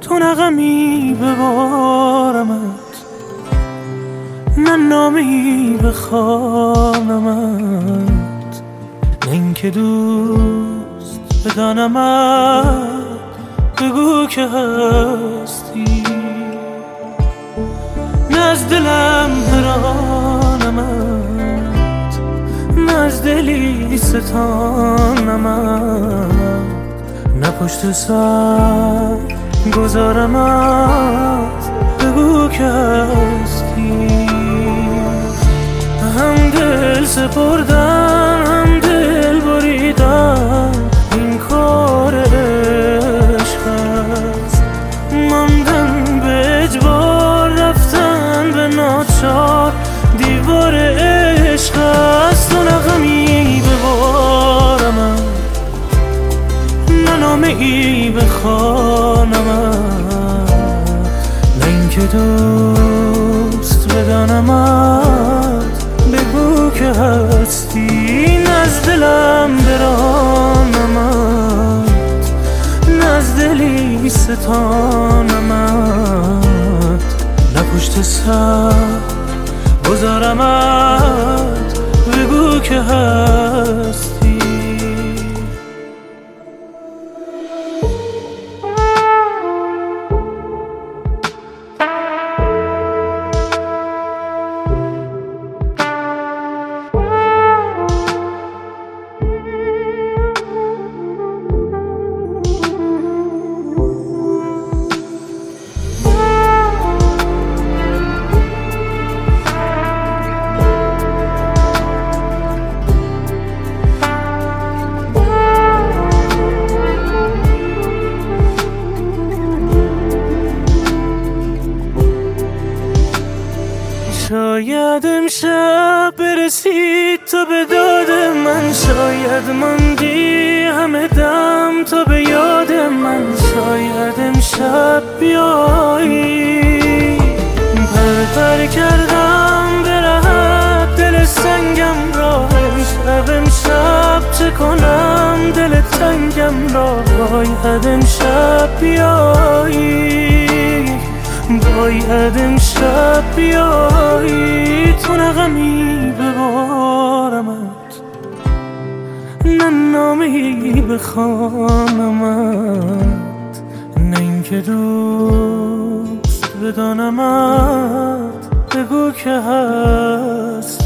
تو نغمی ببارمت، نه نامی بخوانمت، نه اینکه دوست بدانمت. بگو که هستی، نه از دلم برانمت، نه از دلی ستانمت، نه پشت سر گذارمت. بگو که هستی. هم دل سپردن هم دل بریدن، این کار عشق است. ماندن به اجبار، رفتن به ناچار، دیوار عشق است. تو نغمی ببارمت، نه نامه ای بخوانمت، نه اینکه دوست بدانمت. بگو که هستی، نه از دلم برانمت، نه از دلی ستانمت، نه پشت سر گذارمت. بگو که هستی. شاید امشب برسید تو به داد من، شاید ماندی همه دم تو به یاد من. شاید امشب بیایی، پر کردم برهت دل سنگم را. امشب چه کنم دل تنگم را. باید امشب بیایی، باید امشب بیایی. تو نغمی ببارمت، نه نامی بخوانمت، نه اینکه دوست بدانمت. بگو که هست